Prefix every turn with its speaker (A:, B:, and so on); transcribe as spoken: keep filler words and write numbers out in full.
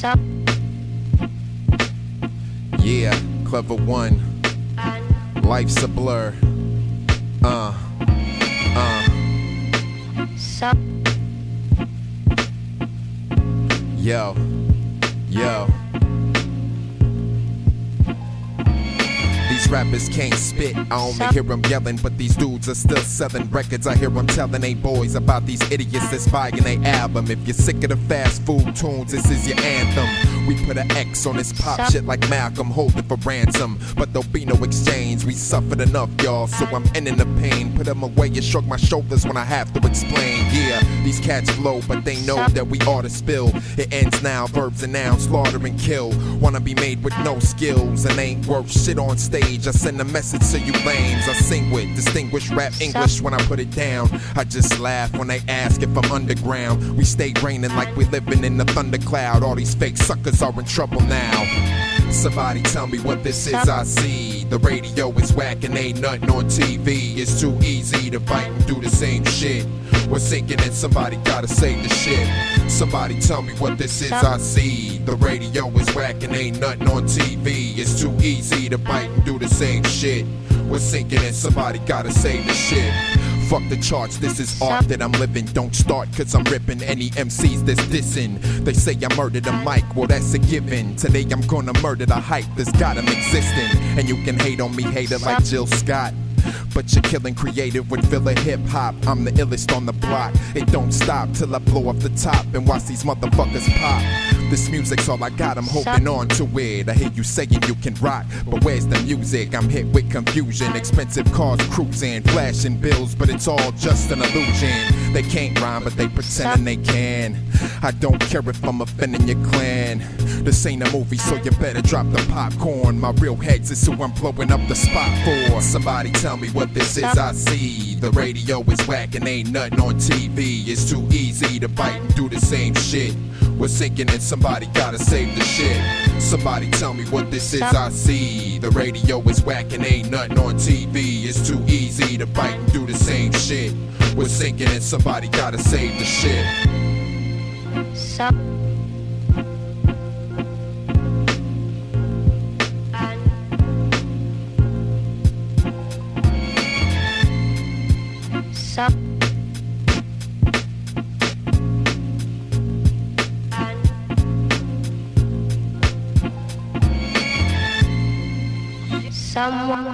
A: Yeah, Clever One. Life's a blur. Uh, uh. Yo, yo. These rappers can't spit, I only hear them yelling, but these dudes are still selling records. I hear them telling they boys about these idiots that's buying they album. If you're sick of the fast food tunes, this is your anthem. We put an X on this pop shit like Malcolm, hold it for ransom, but there'll be no exchange. We suffered enough, y'all, so I'm ending the pain. Put them away and shrug my shoulders when I have to explain. Yeah, these cats blow, but they know that we ought to spill. It ends now, verbs and nouns, slaughter and kill. Wanna be made with no skills and ain't worth shit on stage. I send a message to you lames. I sing with distinguished rap English when I put it down. I just laugh when they ask if I'm underground. We stay raining like we living in the thundercloud. All these fake suckers are in trouble now. Somebody tell me what this is I see. The radio is whack and ain't nothing on T V. It's too easy to fight and do the same shit. We're sinking and somebody gotta save the ship. Somebody tell me what this is I see. The radio is whack and ain't nothing on T V. It's too easy to bite and do the same shit. We're sinking and somebody gotta save the ship. Fuck the charts, this is art that I'm living. Don't start cause I'm ripping any M Cs that's dissing. They say I murdered a mic, well that's a given. Today I'm gonna murder the hype that's got them existing. And you can hate on me, hater like Jill Scott, but you're killing creative with filler hip-hop. I'm the illest on the block. It don't stop till I blow up the top and watch these motherfuckers pop. This music's all I got, I'm holding on to it. I hear you saying you can rock, but where's the music? I'm hit with confusion, expensive cars cruising, flashing bills, but it's all just an illusion. They can't rhyme, but they pretending they can. I don't care if I'm offending your clan. This ain't a movie, so you better drop the popcorn. My real heads is who I'm blowing up the spot for. Somebody tell me what this is I see. The radio is whack and ain't nothing on T V. It's too easy to bite and do the same shit. We're sinking and somebody gotta save the shit. Somebody tell me what this is I see. The radio is whack and ain't nothing on T V. It's too easy to bite and do the same shit. We're sinking and somebody gotta save the shit.
B: Someone